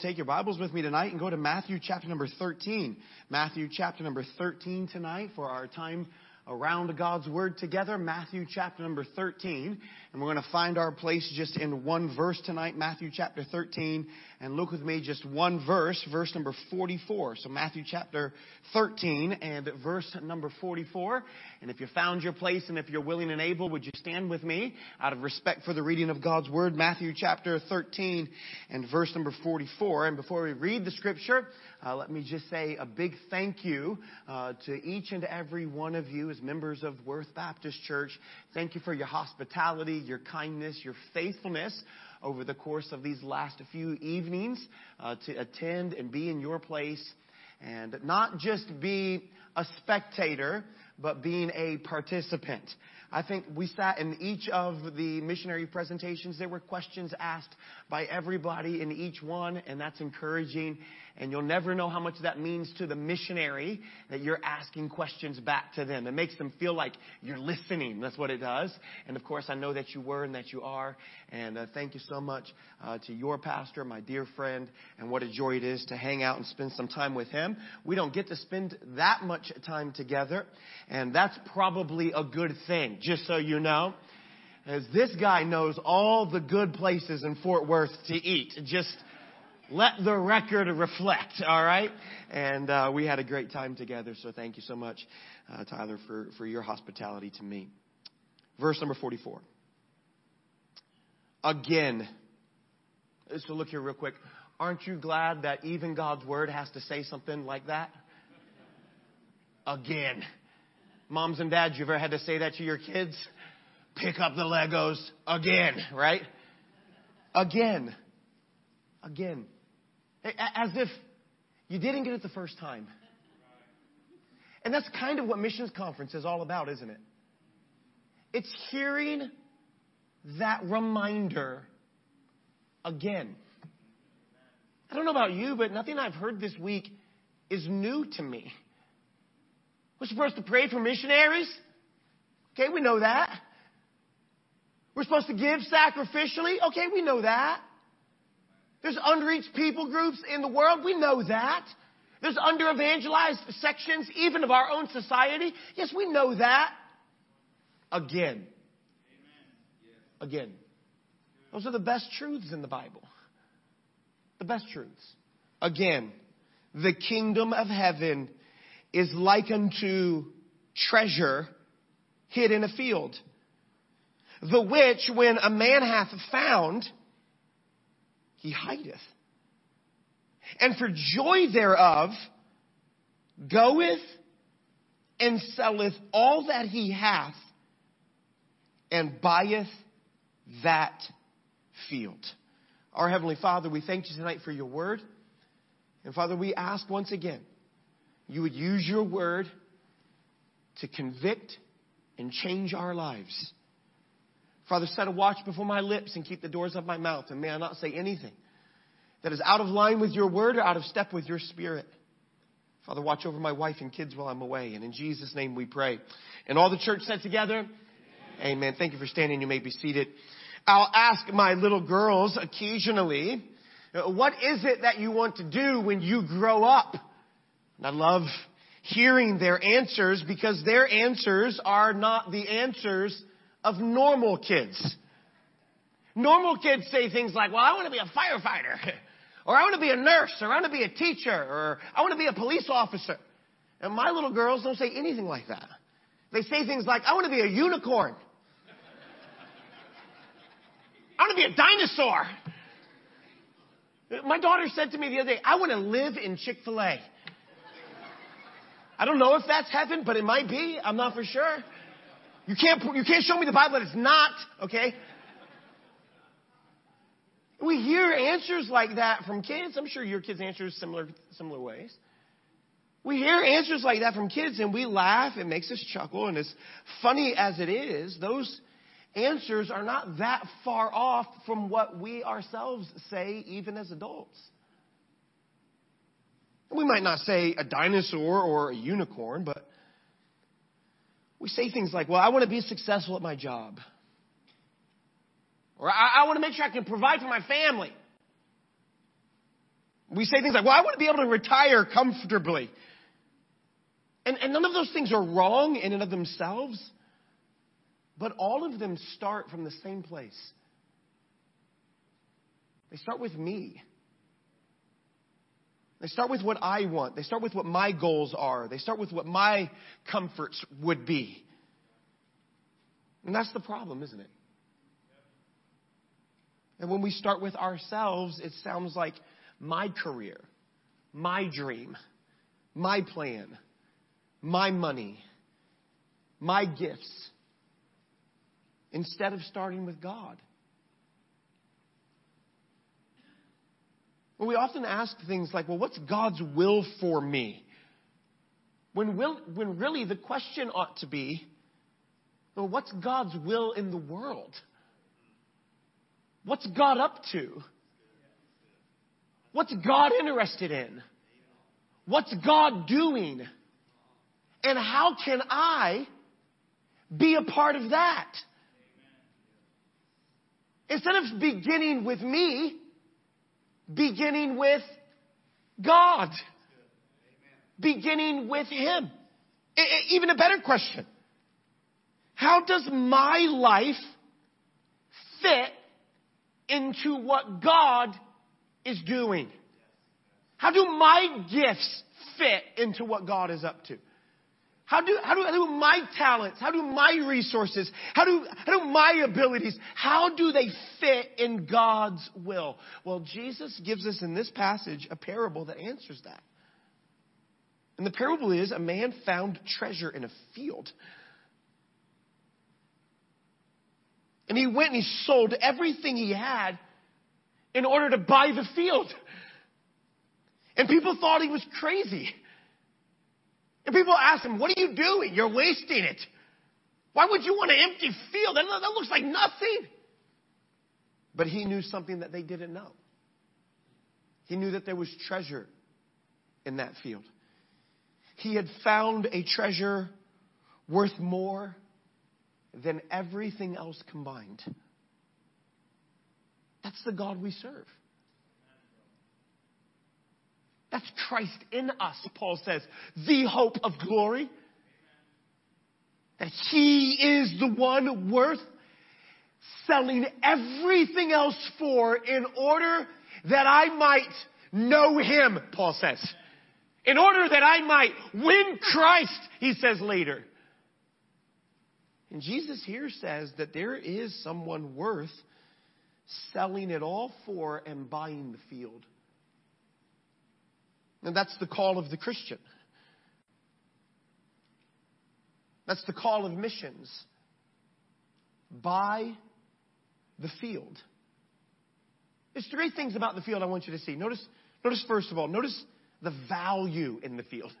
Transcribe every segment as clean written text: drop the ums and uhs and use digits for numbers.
Take your Bibles with me tonight and go to Matthew chapter number 13. Matthew chapter number 13 tonight for our time around God's Word together. Matthew chapter number 13. And we're going to find our place just in one verse tonight. Matthew chapter 13. And look with me just one verse, verse number 44. So Matthew chapter 13 and verse number 44. And if you found your place and if you're willing and able, would you stand with me out of respect for the reading of God's Word? Matthew chapter 13 and verse number 44. And before we read the scripture, let me just say a big thank you to each and every one of you as members of Worth Baptist Church. Thank you for your hospitality, your kindness, your faithfulness over the course of these last few evenings to attend and be in your place and not just be a spectator, but being a participant. I think we sat in each of the missionary presentations. There were questions asked by everybody in each one, and that's encouraging. And you'll never know how much that means to the missionary that you're asking questions back to them. It makes them feel like you're listening. That's what it does. And of course, I know that you were and that you are. And thank you so much to your pastor, my dear friend. And what a joy it is to hang out and spend some time with him. We don't get to spend that much time together. And that's probably a good thing, just so you know. As this guy knows all the good places in Fort Worth to eat. Just let the record reflect, all right? And we had a great time together, so thank you so much, Tyler, for your hospitality to me. Verse number 44. Again. So look here real quick. Aren't you glad that even God's Word has to say something like that? Again. Moms and dads, you ever had to say that to your kids? Pick up the Legos again, right? Again. Again. As if you didn't get it the first time. And that's kind of what Missions Conference is all about, isn't it? It's hearing that reminder again. I don't know about you, but nothing I've heard this week is new to me. We're supposed to pray for missionaries. Okay, we know that. We're supposed to give sacrificially. Okay, we know that. There's underreached people groups in the world. We know that. There's under-evangelized sections, even of our own society. Yes, we know that. Again. Again. Those are the best truths in the Bible. The best truths. Again. The kingdom of heaven is like unto treasure hid in a field, the which when a man hath found, he hideth. And for joy thereof, goeth and selleth all that he hath, and buyeth that field. Our Heavenly Father, we thank you tonight for your word. And Father, we ask once again, you would use your word to convict and change our lives. Father, set a watch before my lips and keep the doors of my mouth. And may I not say anything that is out of line with your word or out of step with your spirit. Father, watch over my wife and kids while I'm away. And in Jesus' name we pray. And all the church said together, amen. Thank you for standing. You may be seated. I'll ask my little girls occasionally, what is it that you want to do when you grow up? And I love hearing their answers because their answers are not the answers of normal kids. Normal kids say things like, well, I want to be a firefighter, or I want to be a nurse, or I want to be a teacher, or I want to be a police officer. And my little girls don't say anything like that. They say things like, I want to be a unicorn. I want to be a dinosaur. My daughter said to me the other day, I want to live in Chick-fil-A. I don't know if that's heaven, but it might be. I'm not for sure. You can't show me the Bible that it's not, okay? We hear answers like that from kids. I'm sure your kids answer similar ways. We hear answers like that from kids and we laugh. It makes us chuckle. And as funny as it is, those answers are not that far off from what we ourselves say even as adults. We might not say a dinosaur or a unicorn, but we say things like, well, I want to be successful at my job. Or I want to make sure I can provide for my family. We say things like, well, I want to be able to retire comfortably. And none of those things are wrong in and of themselves. But all of them start from the same place. They start with me. They start with what I want. They start with what my goals are. They start with what my comforts would be. And that's the problem, isn't it? And when we start with ourselves, it sounds like my career, my dream, my plan, my money, my gifts, instead of starting with God. Well, we often ask things like, well, what's God's will for me? When really the question ought to be, well, what's God's will in the world? What's God up to? What's God interested in? What's God doing? And how can I be a part of that? Instead of beginning with me, beginning with God. Beginning with Him. Even a better question. How does my life fit into what God is doing? How do my gifts fit into what God is up to? How do my talents, how do my resources, how do my abilities, how do they fit in God's will? Well, Jesus gives us in this passage a parable that answers that. And the parable is, a man found treasure in a field. And he went and he sold everything he had in order to buy the field. And people thought he was crazy. And people asked him, what are you doing? You're wasting it. Why would you want an empty field? That looks like nothing. But he knew something that they didn't know. He knew that there was treasure in that field. He had found a treasure worth more than everything else combined. That's the God we serve. That's Christ in us, Paul says, the hope of glory. That He is the one worth selling everything else for in order that I might know Him, Paul says. In order that I might win Christ, he says later. And Jesus here says that there is someone worth selling it all for and buying the field. And that's the call of the Christian. That's the call of missions. Buy the field. There's three things about the field I want you to see. Notice first of all, notice the value in the field.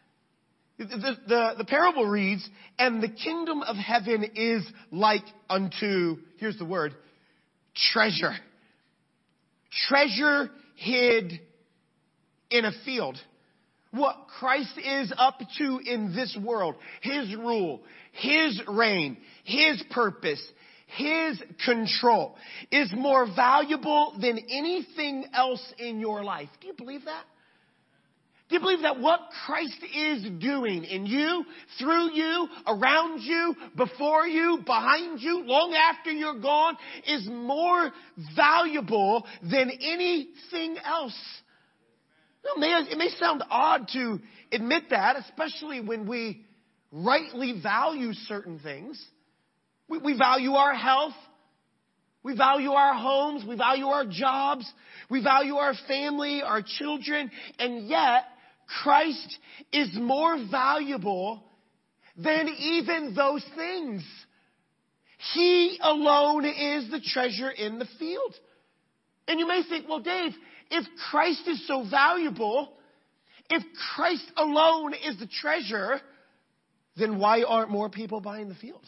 The parable reads, and the kingdom of heaven is like unto, here's the word, treasure. Treasure hid in a field. What Christ is up to in this world, His rule, His reign, His purpose, His control is more valuable than anything else in your life. Do you believe that? Do you believe that what Christ is doing in you, through you, around you, before you, behind you, long after you're gone, is more valuable than anything else? It may sound odd to admit that, especially when we rightly value certain things. We value our health. We value our homes. We value our jobs. We value our family, our children. And yet, Christ is more valuable than even those things. He alone is the treasure in the field. And you may think, well, Dave, if Christ is so valuable, if Christ alone is the treasure, then why aren't more people buying the field?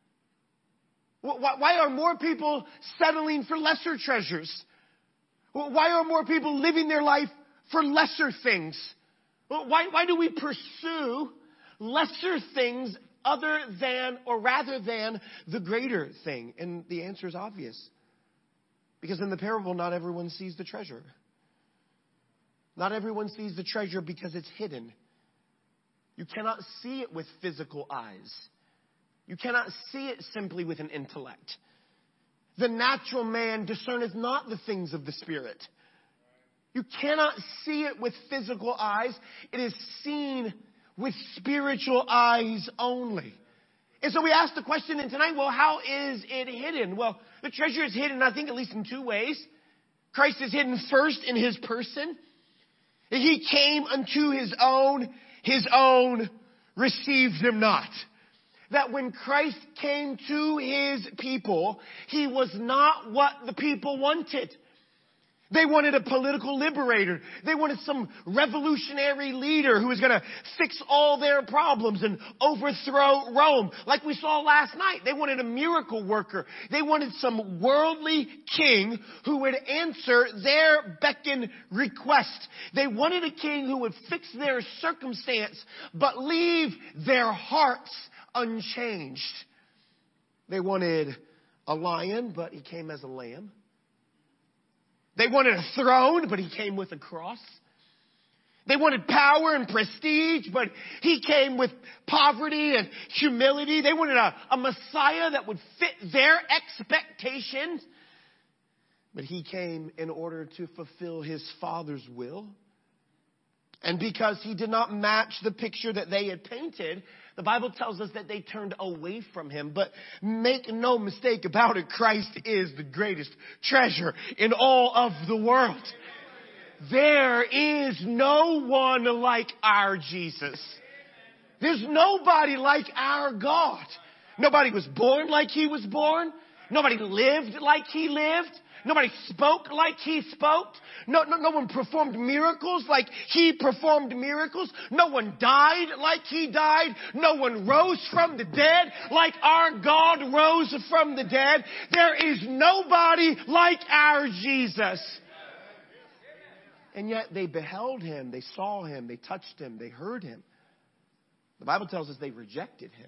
Why are more people settling for lesser treasures? Why are more people living their life for lesser things? Why do we pursue lesser things other than or rather than the greater thing? And the answer is obvious. Because in the parable, not everyone sees the treasure. Not everyone sees the treasure because it's hidden. You cannot see it with physical eyes. You cannot see it simply with an intellect. The natural man discerneth not the things of the Spirit. You cannot see it with physical eyes. It is seen with spiritual eyes only. And so we ask the question tonight, well, how is it hidden? Well, the treasure is hidden, I think, at least in two ways. Christ is hidden first in his person. He came unto his own received him not. That when Christ came to his people, he was not what the people wanted. They wanted a political liberator. They wanted some revolutionary leader who was going to fix all their problems and overthrow Rome. Like we saw last night, they wanted a miracle worker. They wanted some worldly king who would answer their beckon request. They wanted a king who would fix their circumstance, but leave their hearts unchanged. They wanted a lion, but he came as a lamb. They wanted a throne, but he came with a cross. They wanted power and prestige, but he came with poverty and humility. They wanted a Messiah that would fit their expectations. But he came in order to fulfill his Father's will. And because he did not match the picture that they had painted, the Bible tells us that they turned away from him. But make no mistake about it, Christ is the greatest treasure in all of the world. There is no one like our Jesus. There's nobody like our God. Nobody was born like he was born. Nobody lived like he lived. Nobody spoke like he spoke. No one performed miracles like he performed miracles. No one died like he died. No one rose from the dead like our God rose from the dead. There is nobody like our Jesus. And yet they beheld him, they saw him, they touched him, they heard him. The Bible tells us they rejected him.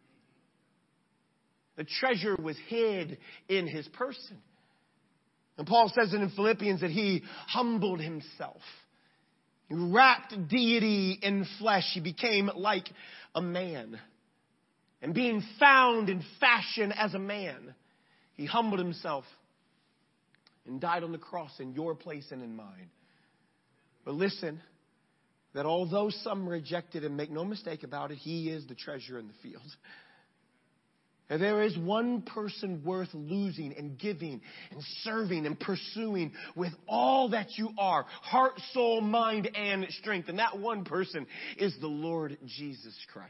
The treasure was hid in his person. And Paul says it in Philippians that he humbled himself. He wrapped deity in flesh. He became like a man. And being found in fashion as a man, he humbled himself and died on the cross in your place and in mine. But listen, that although some rejected him, make no mistake about it, he is the treasure in the field. And there is one person worth losing and giving and serving and pursuing with all that you are, heart, soul, mind, and strength. And that one person is the Lord Jesus Christ.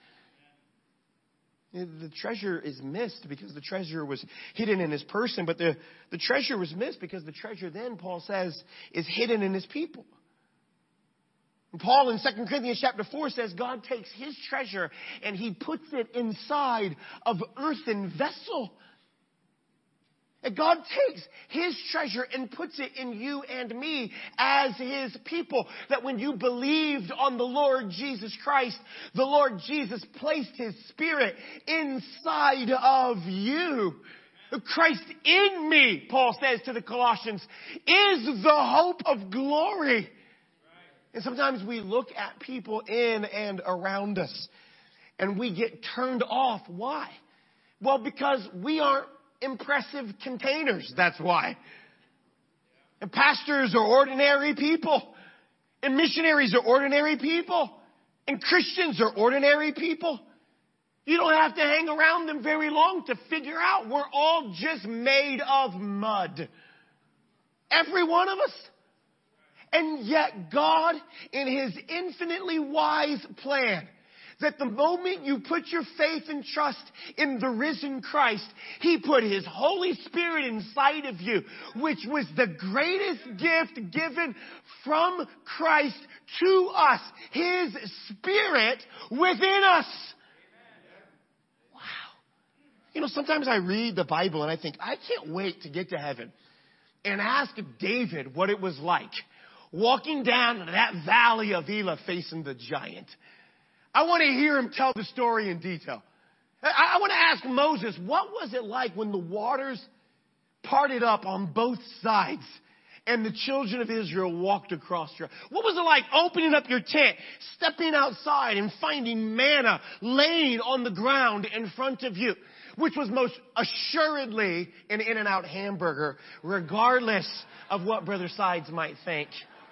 The treasure is missed because the treasure was hidden in his person, but the treasure was missed because the treasure then, Paul says, is hidden in his people. Paul in 2 Corinthians chapter 4 says God takes his treasure and he puts it inside of earthen vessel. And God takes his treasure and puts it in you and me as his people. That when you believed on the Lord Jesus Christ, the Lord Jesus placed his Spirit inside of you. Christ in me, Paul says to the Colossians, is the hope of glory. And sometimes we look at people in and around us and we get turned off. Why? Well, because we aren't impressive containers. That's why. And pastors are ordinary people. And missionaries are ordinary people. And Christians are ordinary people. You don't have to hang around them very long to figure out we're all just made of mud. Every one of us. And yet God, in his infinitely wise plan, that the moment you put your faith and trust in the risen Christ, he put his Holy Spirit inside of you, which was the greatest gift given from Christ to us. His Spirit within us. Wow. You know, sometimes I read the Bible and I think, I can't wait to get to heaven and ask David what it was like walking down that valley of Elah facing the giant. I want to hear him tell the story in detail. I want to ask Moses, what was it like when the waters parted up on both sides and the children of Israel walked across dry. What was it like opening up your tent, stepping outside and finding manna laying on the ground in front of you, which was most assuredly an In-N-Out hamburger, regardless of what Brother Sides might think?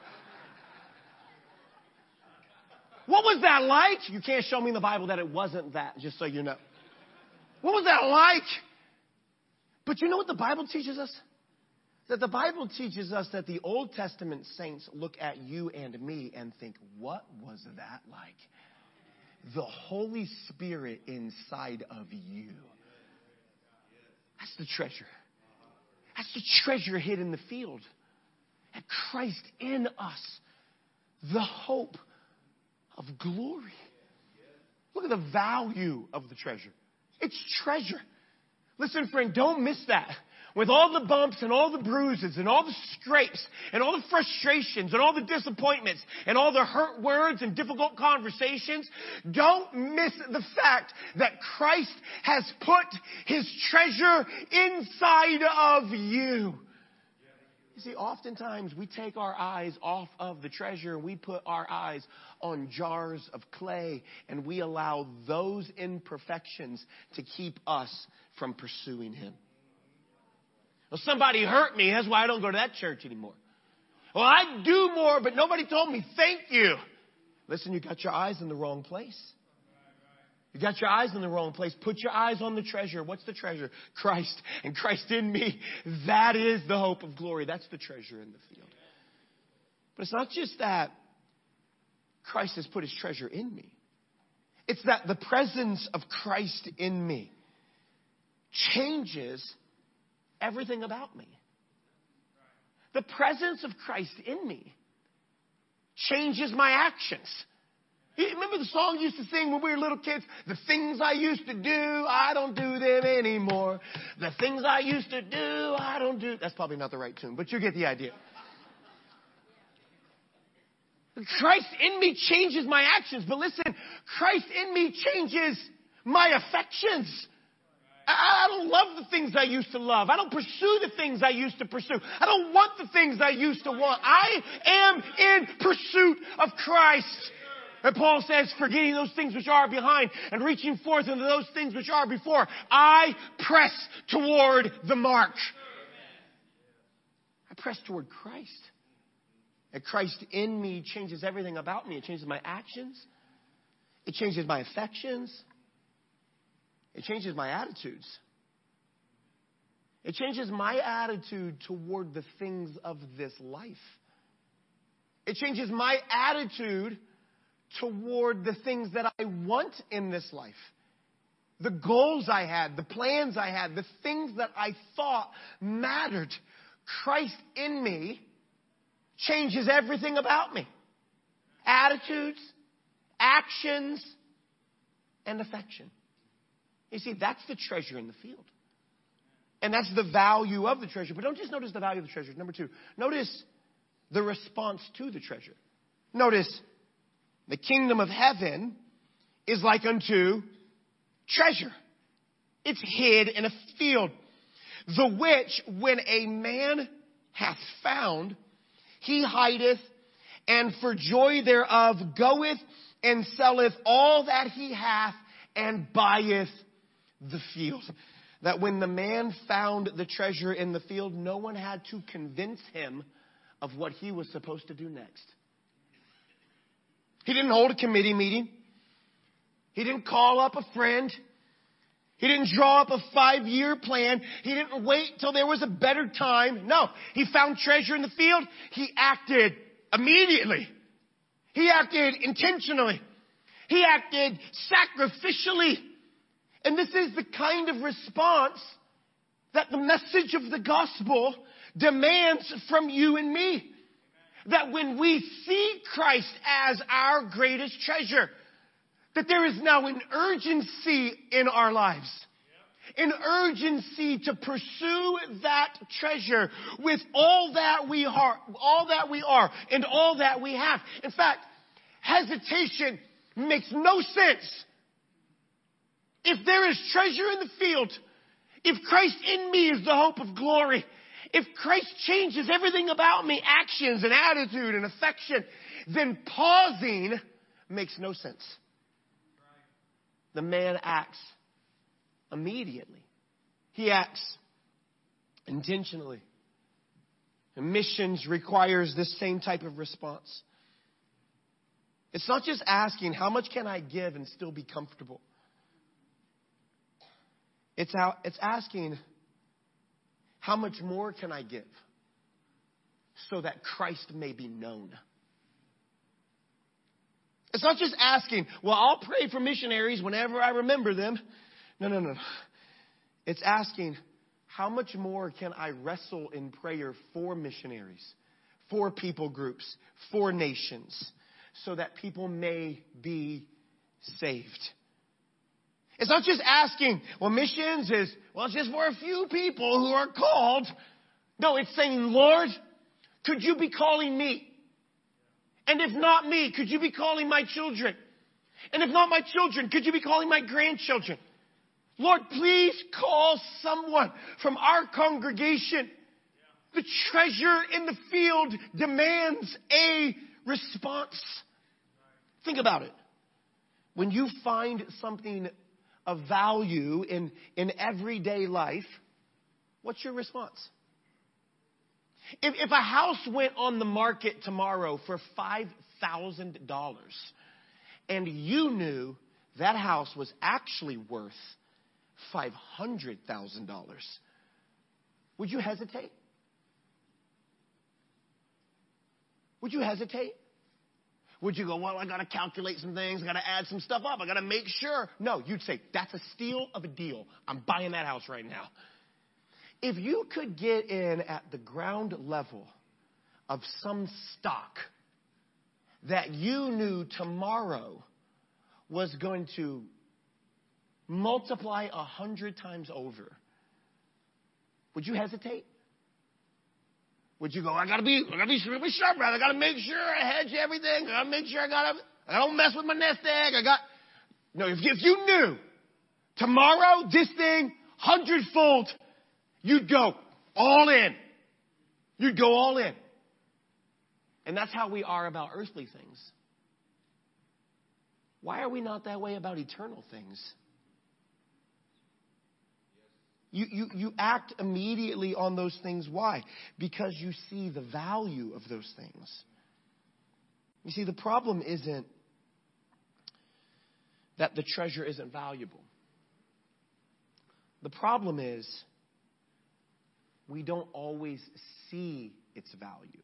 What was that like? You can't show me in the Bible that it wasn't that, just so you know. What was that like? But you know what the Bible teaches us? That the Bible teaches us that the Old Testament saints look at you and me and think, what was that like? The Holy Spirit inside of you. That's the treasure. That's the treasure hid in the field. And Christ in us, the hope of glory. Look at the value of the treasure. It's treasure. Listen, friend, don't miss that. With all the bumps and all the bruises and all the scrapes and all the frustrations and all the disappointments and all the hurt words and difficult conversations, don't miss the fact that Christ has put his treasure inside of you. You see, oftentimes we take our eyes off of the treasure and we put our eyes on jars of clay, and we allow those imperfections to keep us from pursuing him. Well, somebody hurt me. That's why I don't go to that church anymore. Well, I do more, but nobody told me thank you. Listen, you got your eyes in the wrong place. You got your eyes in the wrong place. Put your eyes on the treasure. What's the treasure? Christ, and Christ in me. That is the hope of glory. That's the treasure in the field. But it's not just that Christ has put his treasure in me. It's that the presence of Christ in me changes everything about me. The presence of Christ in me changes my actions. You remember the song you used to sing when we were little kids? The things I used to do, I don't do them anymore. The things I used to do, I don't do. That's probably not the right tune, but you get the idea. Christ in me changes my actions. But listen, Christ in me changes my affections. I don't love the things I used to love. I don't pursue the things I used to pursue. I don't want the things I used to want. I am in pursuit of Christ. And Paul says, forgetting those things which are behind and reaching forth into those things which are before, I press toward the mark. I press toward Christ. And Christ in me changes everything about me. It changes my actions. It changes my affections. It changes my attitudes. It changes my attitude toward the things of this life. It changes my attitude toward the things that I want in this life. The goals I had, the plans I had, the things that I thought mattered. Christ in me changes everything about me. Attitudes, actions, and affection. You see, that's the treasure in the field. And that's the value of the treasure. But don't just notice the value of the treasure. Number two, notice the response to the treasure. Notice the kingdom of heaven is like unto treasure. It's hid in a field, the which when a man hath found, he hideth, and for joy thereof goeth and selleth all that he hath, and buyeth the field. That when the man found the treasure in the field, no one had to convince him of what he was supposed to do next. He didn't hold a committee meeting. He didn't call up a friend. He didn't draw up a 5-year plan. He didn't wait till there was a better time. No, he found treasure in the field. He acted immediately. He acted intentionally. He acted sacrificially. And this is the kind of response that the message of the gospel demands from you and me. That when we see Christ as our greatest treasure, that there is now an urgency in our lives. An urgency to pursue that treasure with all that we are, and all that we have. In fact, hesitation makes no sense. If there is treasure in the field, if Christ in me is the hope of glory, If Christ changes everything about me, actions and attitude and affection, then pausing makes no sense. The man acts immediately. He acts intentionally. And missions requires this same type of response. It's not just asking, how much can I give and still be comfortable? It's asking, how much more can I give so that Christ may be known? It's not just asking, well, I'll pray for missionaries whenever I remember them. No. It's asking, how much more can I wrestle in prayer for missionaries, for people groups, for nations, so that people may be saved? It's not just asking, well, missions is, well, it's just for a few people who are called. No, it's saying, Lord, could you be calling me? And if not me, could you be calling my children? And if not my children, could you be calling my grandchildren? Lord, please call someone from our congregation. The treasure in the field demands a response. Think about it. When you find something of value in everyday life, what's your response? If a house went on the market tomorrow for $5,000 and you knew that house was actually worth $500,000, would you hesitate? Would you hesitate? Would you go, well, I got to calculate some things. I got to add some stuff up. I got to make sure. No, you'd say, that's a steal of a deal. I'm buying that house right now. If you could get in at the ground level of some stock that you knew tomorrow was going to multiply 100 times over, would you hesitate? Would you go, I gotta be really sharp, brother. I gotta make sure I hedge everything. I gotta make sure I don't mess with my nest egg. No, if you knew tomorrow this thing 100-fold, you'd go all in. You'd go all in. And that's how we are about earthly things. Why are we not that way about eternal things? You act immediately on those things. Why? Because you see the value of those things. You see, the problem isn't that the treasure isn't valuable. The problem is we don't always see its value.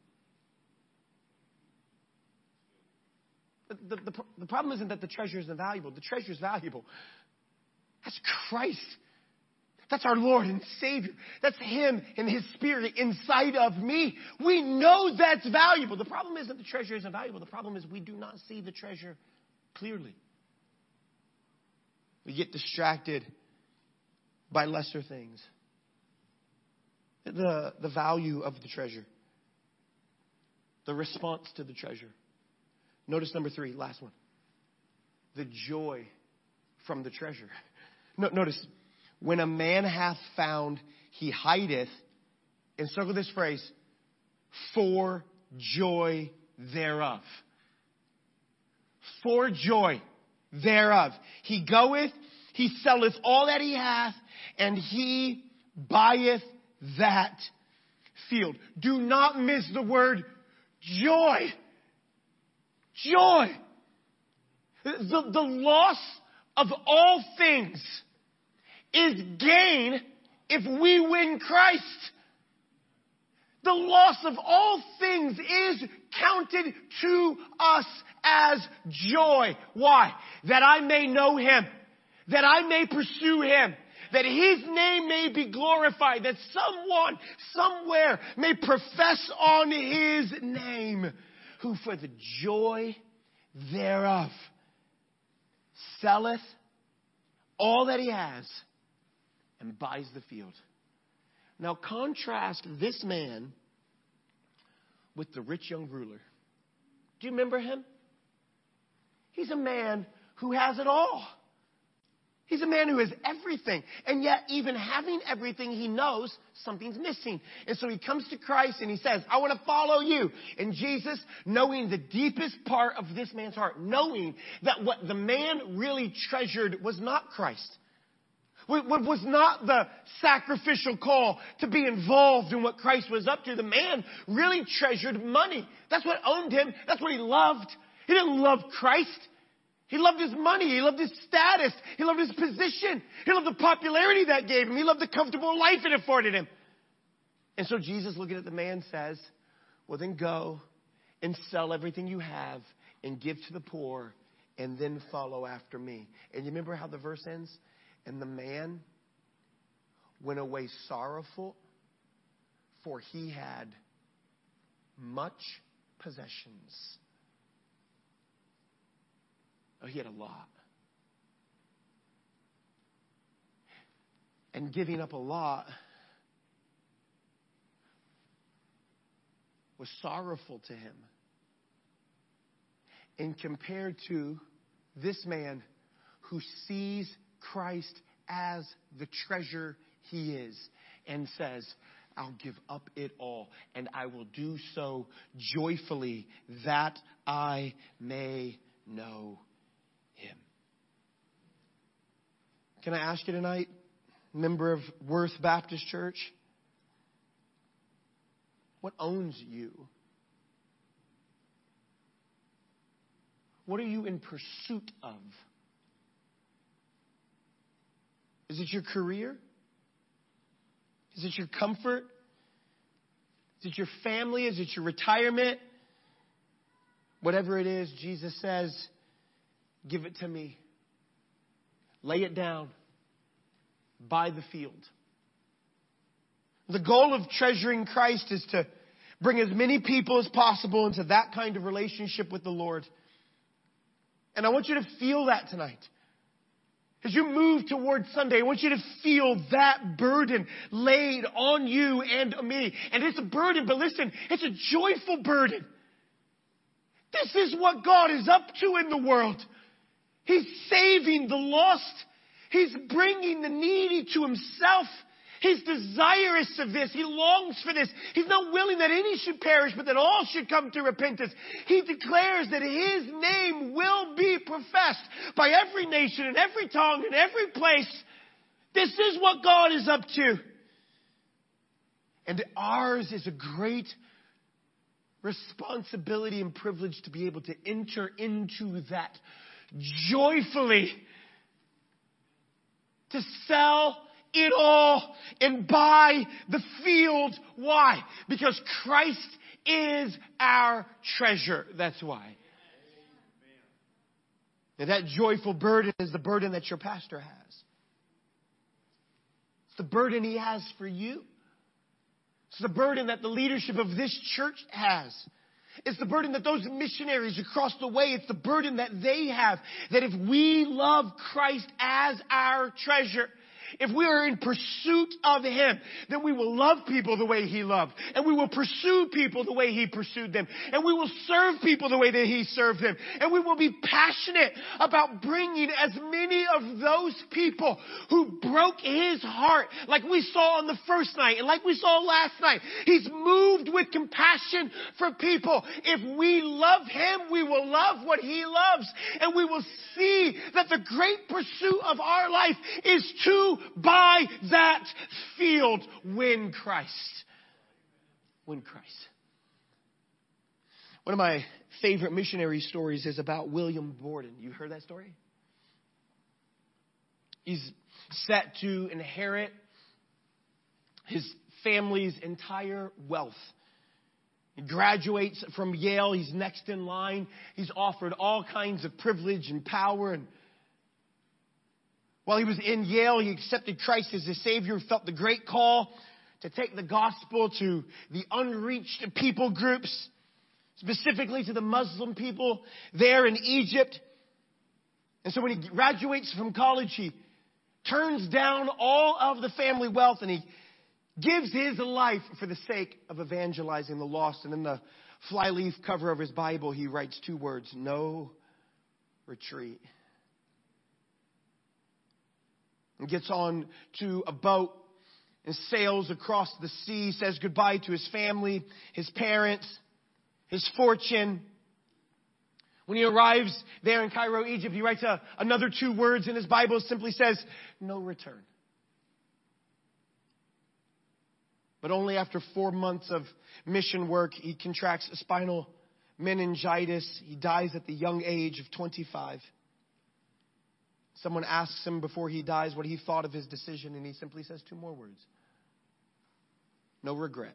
The problem isn't that the treasure isn't valuable. The treasure is valuable. That's Christ. That's our Lord and Savior. That's Him and His Spirit inside of me. We know that's valuable. The problem isn't the treasure isn't valuable. The problem is we do not see the treasure clearly. We get distracted by lesser things. The value of the treasure. The response to the treasure. Notice number 3, last one. The joy from the treasure. Notice, when a man hath found, he hideth, and circle this phrase, for joy thereof. For joy thereof. He goeth, he selleth all that he hath, and he buyeth that field. Do not miss the word joy. Joy. The loss of all things is gain if we win Christ. The loss of all things is counted to us as joy. Why? That I may know Him. That I may pursue Him. That His name may be glorified. That someone, somewhere may profess on His name. Who for the joy thereof selleth all that he has and buys the field. Now contrast this man with the rich young ruler. Do you remember him? He's a man who has it all. He's a man who has everything. And yet, even having everything, he knows something's missing. And so he comes to Christ and he says, I want to follow you. And Jesus, knowing the deepest part of this man's heart, knowing that what the man really treasured was not Christ, was not the sacrificial call to be involved in what Christ was up to. The man really treasured money. That's what owned him. That's what he loved. He didn't love Christ. He loved his money. He loved his status. He loved his position. He loved the popularity that gave him. He loved the comfortable life it afforded him. And so Jesus, looking at the man, says, well, then go and sell everything you have and give to the poor and then follow after me. And you remember how the verse ends? And the man went away sorrowful, for he had much possessions. Oh, he had a lot. And giving up a lot was sorrowful to him. And compared to this man who sees Christ as the treasure he is and says, I'll give up it all and I will do so joyfully that I may know him. Can I ask you tonight, member of Worth Baptist Church, what owns you? What are you in pursuit of? Is it your career? Is it your comfort? Is it your family? Is it your retirement? Whatever it is, Jesus says, give it to me. Lay it down. Buy the field. The goal of treasuring Christ is to bring as many people as possible into that kind of relationship with the Lord. And I want you to feel that tonight. As you move towards Sunday, I want you to feel that burden laid on you and me. And it's a burden, but listen, it's a joyful burden. This is what God is up to in the world. He's saving the lost. He's bringing the needy to himself. He's desirous of this. He longs for this. He's not willing that any should perish, but that all should come to repentance. He declares that his name will be professed by every nation and every tongue and every place. This is what God is up to. And ours is a great responsibility and privilege to be able to enter into that joyfully. To sell it all and buy the field. Why? Because Christ is our treasure. That's why. And that joyful burden is the burden that your pastor has. It's the burden he has for you. It's the burden that the leadership of this church has. It's the burden that those missionaries across the way, it's the burden that they have. That if we love Christ as our treasure, if we are in pursuit of him, then we will love people the way he loved. And we will pursue people the way he pursued them. And we will serve people the way that he served them. And we will be passionate about bringing as many of those people who broke his heart, like we saw on the first night and like we saw last night. He's moved with compassion for people. If we love him, we will love what he loves. And we will see that the great pursuit of our life is to buy that field. Win Christ. Win Christ. One of my favorite missionary stories is about William Borden. You heard that story? He's set to inherit his family's entire wealth. He graduates from Yale. He's next in line. He's offered all kinds of privilege and power. And while he was in Yale, he accepted Christ as his Savior, felt the great call to take the gospel to the unreached people groups, specifically to the Muslim people there in Egypt. And so when he graduates from college, he turns down all of the family wealth and he gives his life for the sake of evangelizing the lost. And in the flyleaf cover of his Bible, he writes 2 words: no retreat. and gets on to a boat and sails across the sea, says goodbye to his family, his parents, his fortune. When he arrives there in Cairo, Egypt, he writes another 2 words in his Bible. It simply says, no return. But only after 4 months of mission work, he contracts spinal meningitis. He dies at the young age of 25. Someone asks him before he dies what he thought of his decision, and he simply says 2 more words. No regret.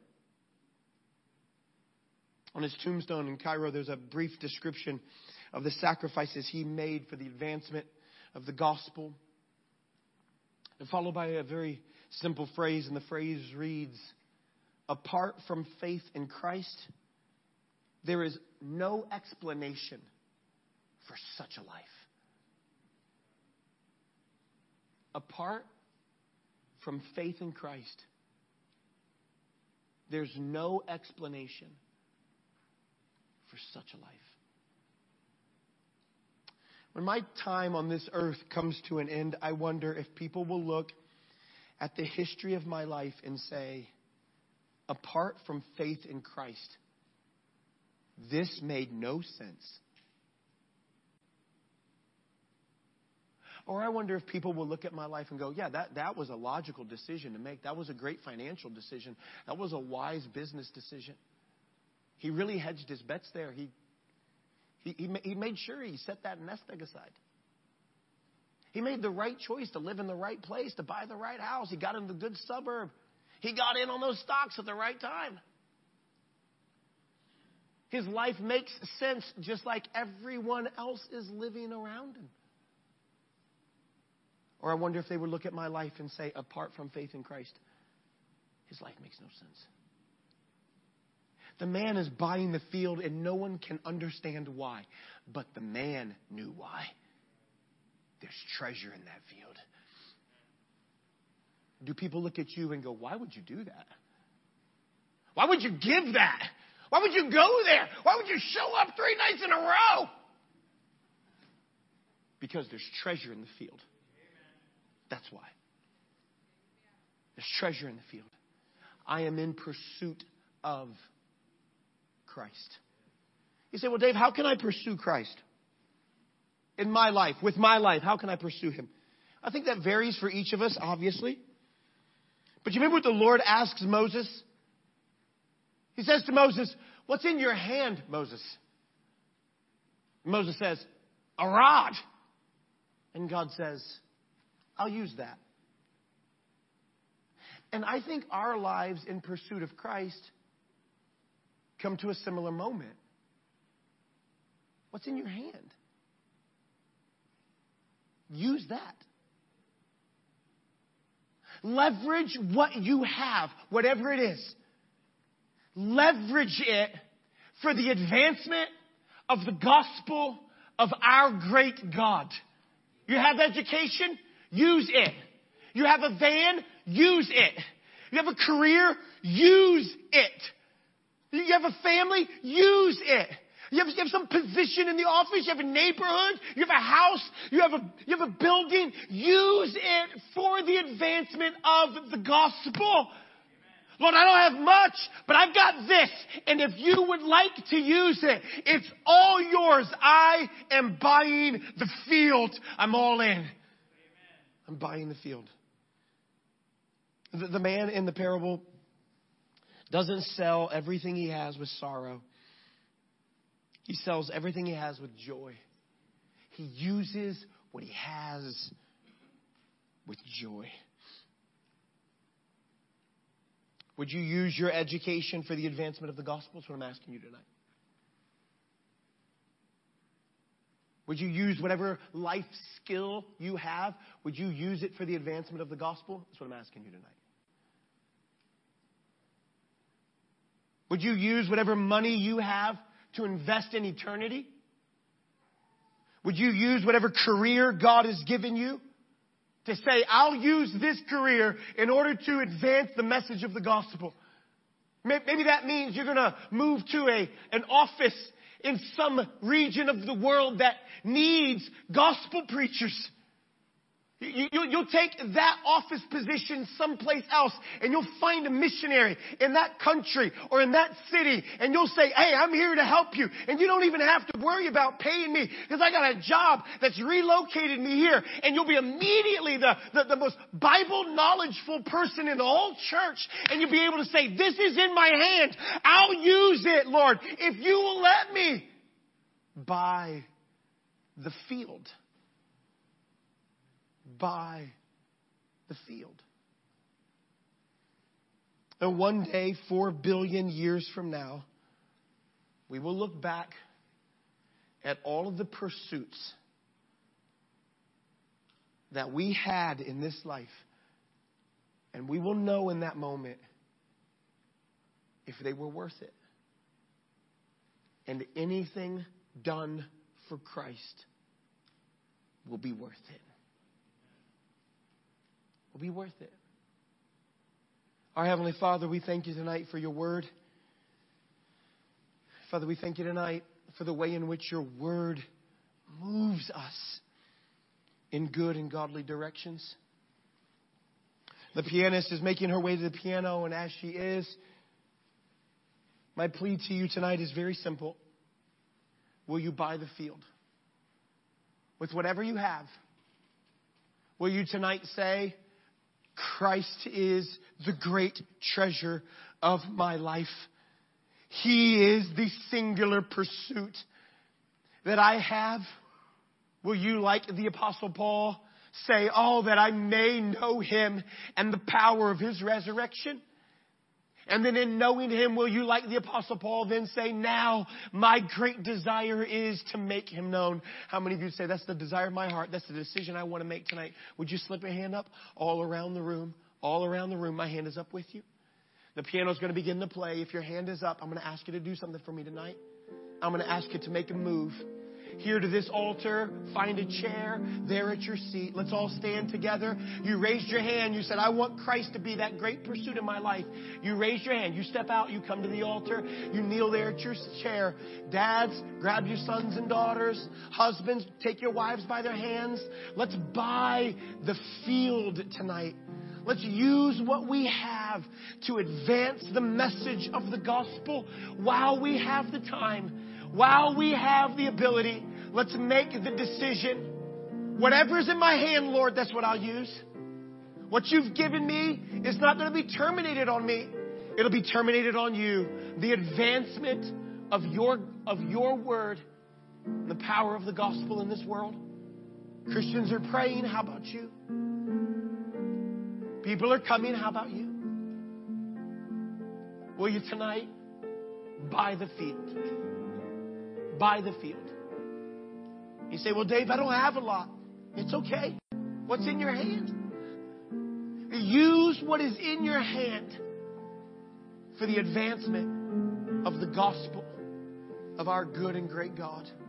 On his tombstone in Cairo, there's a brief description of the sacrifices he made for the advancement of the gospel. And followed by a very simple phrase, and the phrase reads, apart from faith in Christ, there is no explanation for such a life. Apart from faith in Christ, there's no explanation for such a life. When my time on this earth comes to an end, I wonder if people will look at the history of my life and say, apart from faith in Christ, this made no sense. Or I wonder if people will look at my life and go, yeah, that was a logical decision to make. That was a great financial decision. That was a wise business decision. He really hedged his bets there. He made sure he set that nest egg aside. He made the right choice to live in the right place, to buy the right house. He got in the good suburb. He got in on those stocks at the right time. His life makes sense just like everyone else is living around him. Or I wonder if they would look at my life and say, apart from faith in Christ, his life makes no sense. The man is buying the field and no one can understand why. But the man knew why. There's treasure in that field. Do people look at you and go, why would you do that? Why would you give that? Why would you go there? Why would you show up 3 nights in a row? Because there's treasure in the field. That's why. There's treasure in the field. I am in pursuit of Christ. You say, well, Dave, how can I pursue Christ? In my life, with my life, how can I pursue him? I think that varies for each of us, obviously. But you remember what the Lord asks Moses? He says to Moses, what's in your hand, Moses? And Moses says, a rod. And God says, I'll use that. And I think our lives in pursuit of Christ come to a similar moment. What's in your hand? Use that. Leverage what you have, whatever it is. Leverage it for the advancement of the gospel of our great God. You have education? Use it. You have a van? Use it. You have a career? Use it. You have a family? Use it. You have some position in the office. You have a neighborhood. You have a house. You have a building. Use it for the advancement of the gospel. Lord, I don't have much, but I've got this. And if you would like to use it, it's all yours. I am buying the field. I'm all in. I'm buying the field. The man in the parable doesn't sell everything he has with sorrow. He sells everything he has with joy. He uses what he has with joy. Would you use your education for the advancement of the gospel? That's what I'm asking you tonight. Would you use whatever life skill you have? Would you use it for the advancement of the gospel? That's what I'm asking you tonight. Would you use whatever money you have to invest in eternity? Would you use whatever career God has given you to say, I'll use this career in order to advance the message of the gospel? Maybe that means you're going to move to an office in some region of the world that needs gospel preachers. You'll take that office position someplace else, and you'll find a missionary in that country or in that city, and you'll say, hey, I'm here to help you. And you don't even have to worry about paying me because I got a job that's relocated me here. And you'll be immediately the most Bible knowledgeful person in the whole church. And you'll be able to say, this is in my hand. I'll use it, Lord, if you will let me. Buy the field. By the field. And one day, 4 billion years from now, we will look back at all of the pursuits that we had in this life. And we will know in that moment if they were worth it. And anything done for Christ will be worth it. Will be worth it. Our Heavenly Father, we thank you tonight for your word. Father, we thank you tonight for the way in which your word moves us in good and godly directions. The pianist is making her way to the piano, and as she is, my plea to you tonight is very simple. Will you buy the field? With whatever you have, will you tonight say, Christ is the great treasure of my life. He is the singular pursuit that I have. Will you, like the Apostle Paul, say, oh, that I may know him and the power of his resurrection? And then in knowing him, will you, like the Apostle Paul, then say, now my great desire is to make him known? How many of you say, that's the desire of my heart. That's the decision I want to make tonight. Would you slip your hand up all around the room? All around the room, my hand is up with you. The piano's going to begin to play. If your hand is up, I'm going to ask you to do something for me tonight. I'm going to ask you to make a move. Here to this altar, find a chair there at your seat. Let's all stand together. You raised your hand. You said, I want Christ to be that great pursuit in my life. You raised your hand. You step out. You come to the altar. You kneel there at your chair. Dads, grab your sons and daughters. Husbands, take your wives by their hands. Let's buy the field tonight. Let's use what we have to advance the message of the gospel while we have the time. While we have the ability, let's make the decision. Whatever's in my hand, Lord, that's what I'll use. What you've given me is not going to be terminated on me. It'll be terminated on you. The advancement of your word, the power of the gospel in this world. Christians are praying. How about you? People are coming. How about you? Will you tonight buy the field? Buy the field. You say, well, Dave, I don't have a lot. It's okay. What's in your hand? Use what is in your hand for the advancement of the gospel of our good and great God.